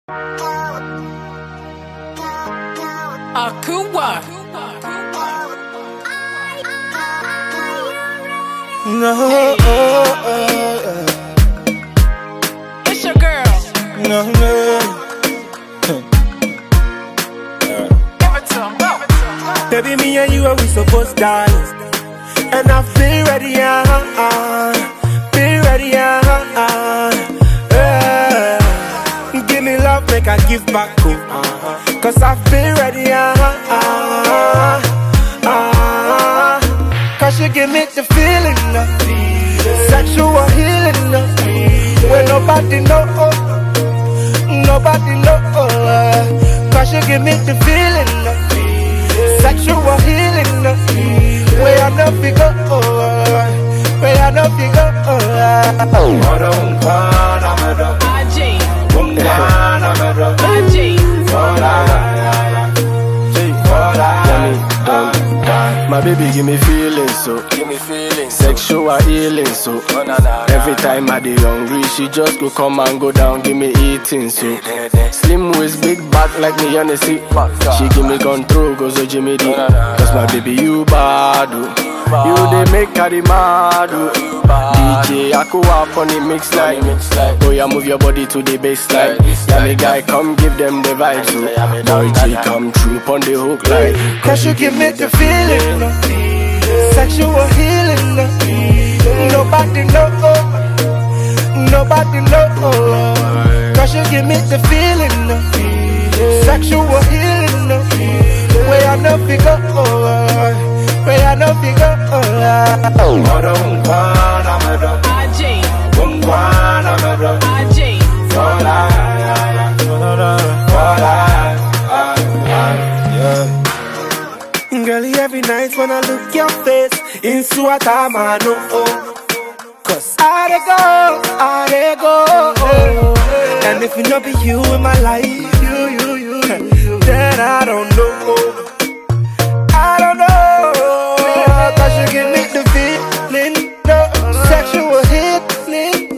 Akua. No, It's your girl. no. Give it to him. Baby, me and you are we supposed to die. And I've been ready, been ready, Give me love, make I give back, cause I've been ready, cause you give me the feeling, sexual healing, when nobody know, cause you give me the feeling, sexual healing, where I know fi go, where I know fi go. My baby give me feelings, so sexual healing, so every time I dey hungry, she just go come and go down, give me eating, so slim waist, big back like me on the seat. She give me control, goes to Jimmy D. Cause my baby you bad, you dey make her the mad, DJ Akua up on the mix like, oh yeah, move your body to the baseline. Yeah, me guy come give them the vibes, so boy G come true on the hook like. Cause you give me the feeling, sexual healing, nobody know, cause you give me the feeling, sexual healing, where I know fi go, where I know fi go. Girlie, every night when I look your face, into a time I know, cause I dey go, and if it not be you in my life, you, then I don't know, cause you give me the feeling, sexual healing,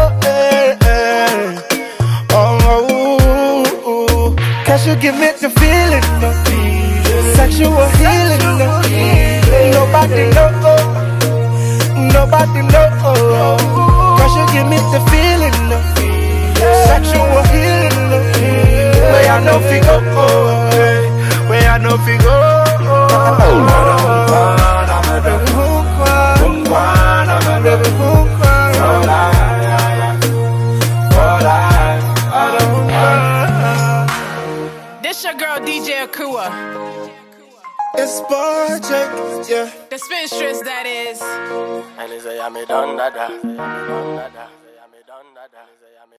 cause you give me the feeling, sexual healing, nobody know, cause you give me the feeling, sexual healing, where I know fi go, where I know fi go. This your girl DJ Akua. It's Project, yeah. The spinstress that is. And he say, I'm a done dada.